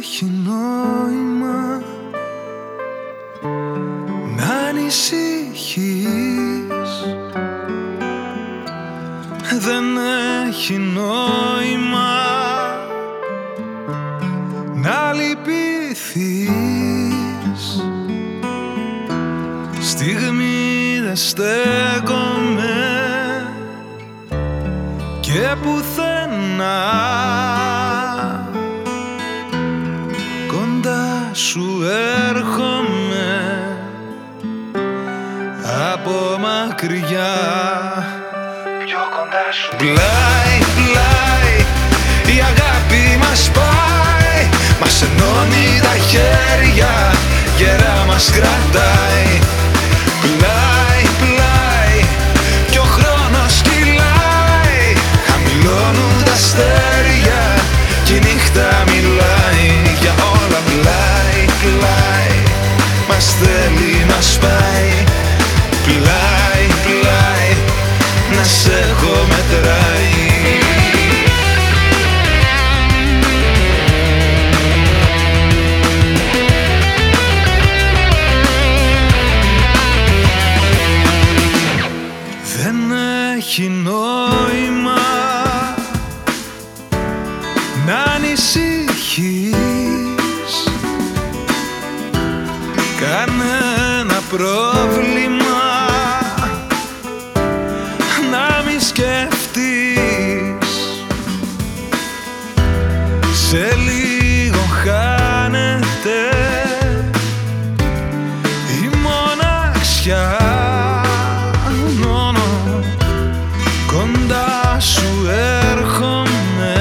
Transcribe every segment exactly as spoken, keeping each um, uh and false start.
έχει νόημα να ανησυχείς. Δεν έχει νόημα να λυπηθείς. Στιγμή δεν στέκομαι και πουθενά, κοντά σου έρχομαι από μακριά. Πιο κοντά σου. Πλάι, πλάι, η αγάπη μας πάει, μας ενώνει τα χέρια, γερά μας κρατάει. Πλάι, πλάι, κι ο χρόνος κυλάει, χαμηλώνουν τα αστέρια κι η νύχτα μιλάει για όλα. Πλάι, πλάι, μας θέλει, μας πάει. Πλάι, πλάι, να σ' έχω μετράει. Δεν έχει νόημα να ανησυχείς. Κανένα πρόβλημα να μη σκεφτείς. Σε λίγο χάνεται η μοναξιά. Κοντά σου έρχομαι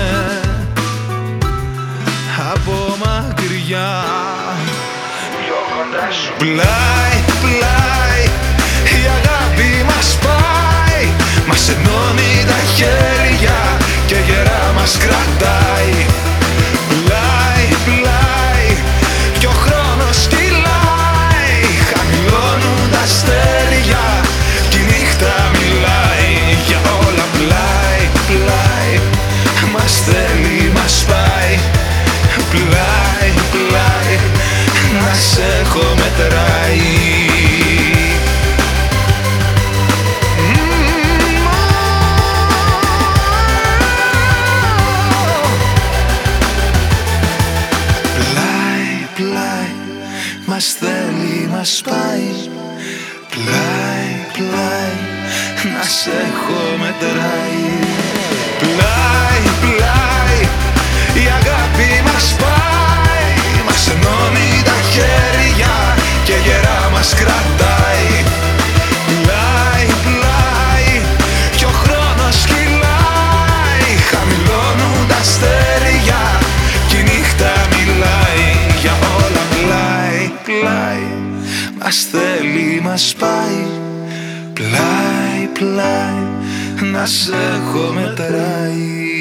από μακριά. Πιο κοντά σου. Πλάι, πλάι, η αγάπη μας πάει, μας ενώνει τα χέρια και γερά μας κρατάει. Πλάι, πλάι, κι ο χρόνος κυλάει, χαμηλώνουν τα αστέρια κι η νύχτα μιλάει για όλα. Πλάι, πλάι, μας θέλει, μας πάει. Πλάι, πλάι, να σ' έχω μετράει. Πλάι, πλάι, μας θέλει, μας πάει. Πλάι, πλάι, να σ' έχω μετράει. Πλάι, πλάι, η αγάπη μας πάει, μας ενώνει τα χέρια και γερά μας κρατάει. Πλάι, πλάι, κι ο χρόνος κυλάει, χαμηλώνουν τα αστέρια κι η νύχτα μιλάει για όλα. Πλάι, πλάι, μας θέλει, μας πάει. Πλάι, πλάι, να σ' έχω μετράει.